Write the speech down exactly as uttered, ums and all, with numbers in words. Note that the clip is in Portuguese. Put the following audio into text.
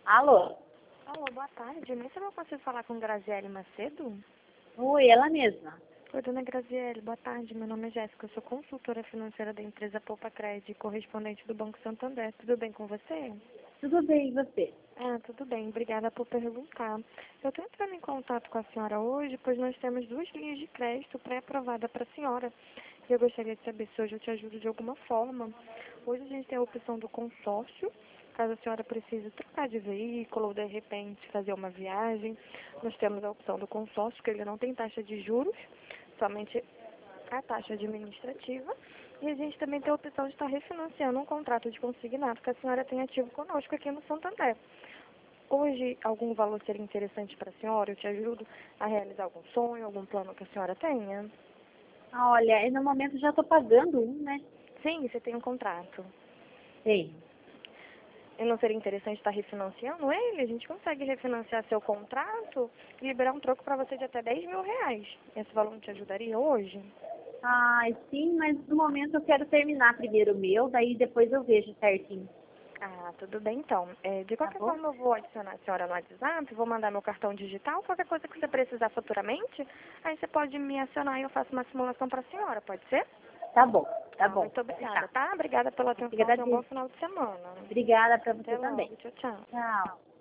Alô? Alô, boa tarde. Nem sei se eu consigo falar com Graziele Macedo. Oi, ela mesma. Oi, dona Graziele, boa tarde. Meu nome é Jéssica, eu sou consultora financeira da empresa Poupa Crédito e correspondente do Banco Santander. Tudo bem com você? Tudo bem, e você? Ah, tudo bem. Obrigada por perguntar. Eu estou entrando em contato com a senhora hoje, pois nós temos duas linhas de crédito pré-aprovada para a senhora. E eu gostaria de saber se hoje eu te ajudo de alguma forma. Hoje a gente tem a opção do consórcio, caso a senhora precise trocar de veículo ou de repente fazer uma viagem. Nós temos a opção do consórcio, que ele não tem taxa de juros, somente a taxa administrativa. E a gente também tem a opção de estar refinanciando um contrato de consignado que a senhora tem ativo conosco aqui no Santander. Hoje, algum valor seria interessante para a senhora? Eu te ajudo a realizar algum sonho, algum plano que a senhora tenha? Ah, olha, eu, no momento já estou pagando um, né? Sim, você tem um contrato. Tem. E não seria interessante estar refinanciando ele? A gente consegue refinanciar seu contrato e liberar um troco para você de até dez mil reais. Esse valor não te ajudaria hoje? Ah, sim, mas no momento eu quero terminar primeiro o meu, daí depois eu vejo certinho. Ah, tudo bem então. É, de Tá qualquer bom? forma, eu vou adicionar a senhora no WhatsApp, vou mandar meu cartão digital, qualquer coisa que você precisar futuramente, aí você pode me acionar e eu faço uma simulação para a senhora, pode ser? Tá bom, tá Ah, bom. muito obrigada, Tá. tá? Obrigada pela Eu te atenção, tenha um bom agradeço. final de semana. Obrigada para você Até também. logo, tchau, tchau. Tchau.